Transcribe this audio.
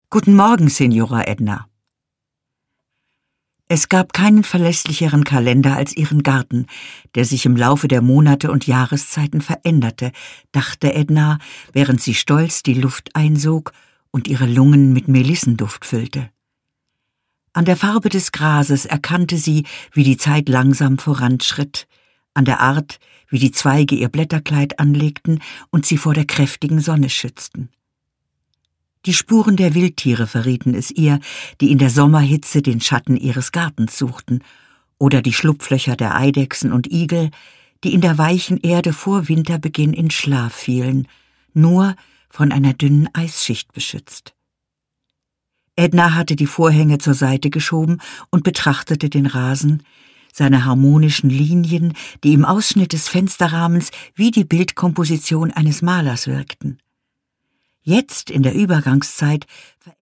Guten Morgen, Signora Edna. Es gab keinen verlässlicheren Kalender als ihren Garten, der sich im Laufe der Monate und Jahreszeiten veränderte, dachte Edna, während sie stolz die Luft einsog und ihre Lungen mit Melissenduft füllte. An der Farbe des Grases erkannte sie, wie die Zeit langsam voranschritt, an der Art, wie die Zweige ihr Blätterkleid anlegten und sie vor der kräftigen Sonne schützten. Die Spuren der Wildtiere verrieten es ihr, die in der Sommerhitze den Schatten ihres Gartens suchten, oder die Schlupflöcher der Eidechsen und Igel, die in der weichen Erde vor Winterbeginn in Schlaf fielen, nur von einer dünnen Eisschicht beschützt. Edna hatte die Vorhänge zur Seite geschoben und betrachtete den Rasen, seine harmonischen Linien, die im Ausschnitt des Fensterrahmens wie die Bildkomposition eines Malers wirkten. Jetzt, in der Übergangszeit,